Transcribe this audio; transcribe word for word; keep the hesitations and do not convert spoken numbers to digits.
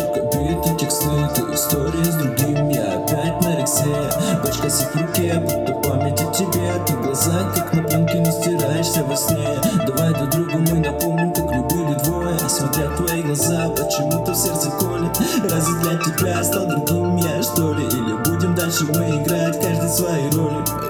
только биты, тексты, ты история с другим. Я опять на рексе, бочка сик в руке, будто память о тебе. Ты в глазах, как на пленке, не стираешься во сне. Давай друг другу мы напомним, как любили двое. Смотря в твои глаза, почему-то в сердце колет. Разве для тебя стал другим я, что ли? Или будем дальше мы играть каждый свои роли?